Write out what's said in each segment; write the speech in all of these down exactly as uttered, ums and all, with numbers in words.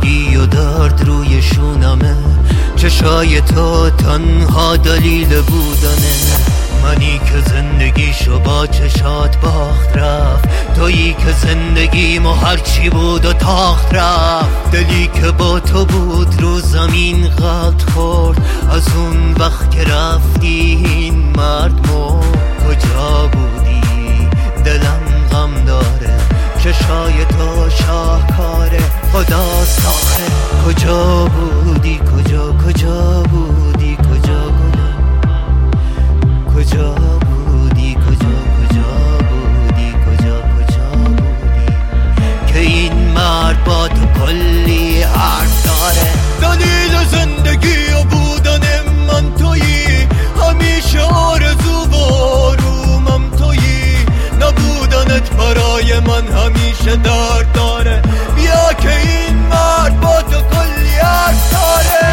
خسته و درد روی شونمه، چشای تو تنها دلیل بودنه. منی که زندگیشو با چشات باخت رفت، تویی که زندگیمو هرچی بود و تاخت رفت. دلی که با تو بود رو زمین غلط خورد، از اون وقت که رفتی این مرد مرد. کجا بودی؟ دلم غم داره، چشای تو شاهکاره، خداست آخه. کجا بودی؟ کجا کجا بودی؟ کجا گلم؟ کجا بودی؟ کجا کجا بودی؟ کجا کجا بودی که این مرد با تو کلی حرف داره؟ دلیل زندگی و بودن من تویی، همیشه آرزو و آرومم تویی. نبودنت برای من همیشه درد داره، بیا که این مرد با تو کلی حرف داره.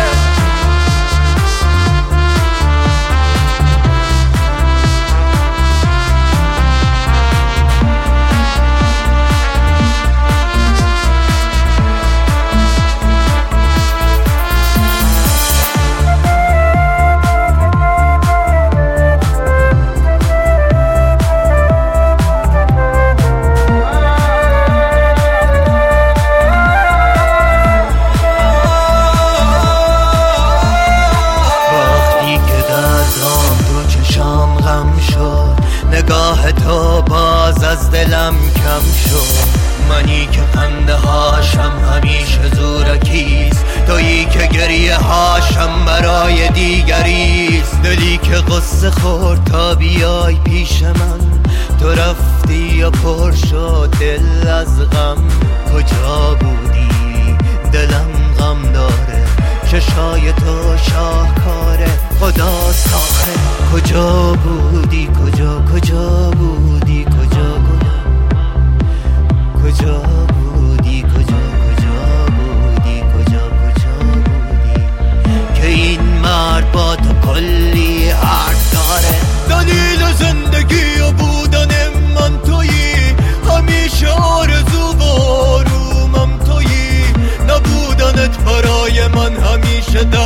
نگاه تو باز از دلم کم شد، منی که خنده هاشم همیشه زورکیست، تویی که گریه هاشم برای دیگریست. دلی که قصه خورد تا بیای پیش من، تو رفتی و پر شد دل از غم. کجا بودی؟ دلم غم داره، چشای تو شاهکاره، خداست آخه. کجا بودی؟ کجا کجا بودی؟ کجا گلم؟ کجا بودی؟ کجا کجا بودی؟ کجا کجا بودی که این مرد با تو کلی حرف داره؟ دلیل زندگی و بودن من تویی، همیشه آرزو و آرومم تویی. نبودنت برای من همیشه دار